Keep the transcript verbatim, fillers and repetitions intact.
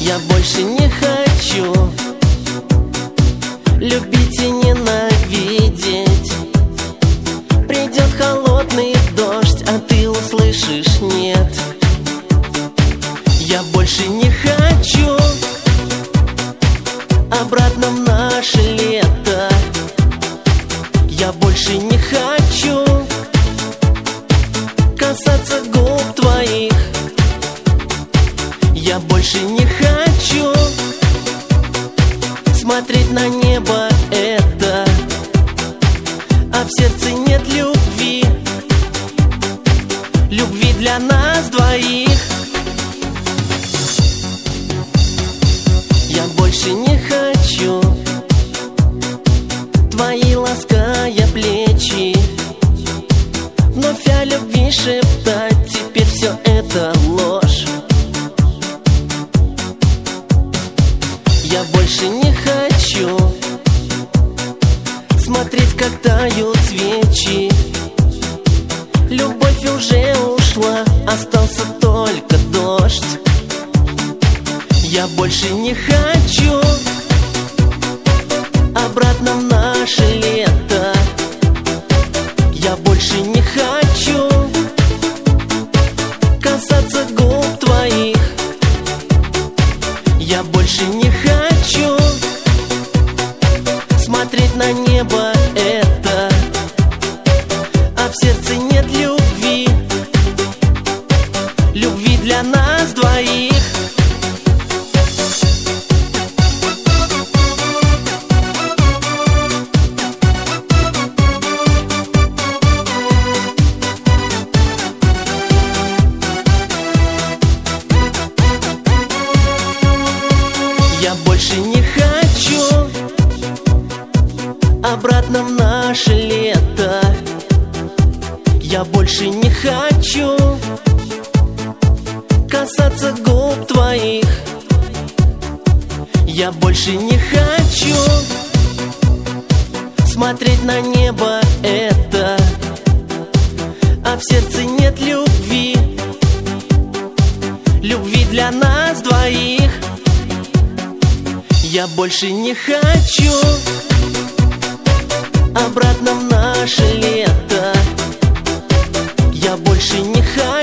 Я больше не хочу любить и ненавидеть. Придет холодный дождь, а ты услышишь нет. Я больше не хочу обратно в наше лето. Я больше не хочу касаться губ твоих. Я больше не хочу смотреть на небо это, а в сердце нет любви, любви для нас двоих. Я больше не хочу твои лаская плечи, вновь о любви шептать, теперь все это ложь. Я больше не хочу смотреть, как тают свечи. Любовь уже ушла, остался только дождь. Я больше не хочу обратно в наше лето. Я больше не хочу касаться губ твоих. Я больше не хочу смотреть на небо это, а в сердце нет любви, любви для нас двоих. Я больше не хочу обратно в наше лето. Я больше не хочу касаться губ твоих. Я больше не хочу смотреть на небо это, а в сердце нет любви, любви для нас двоих. Я больше не хочу обратно в наше лето. Я больше не хочу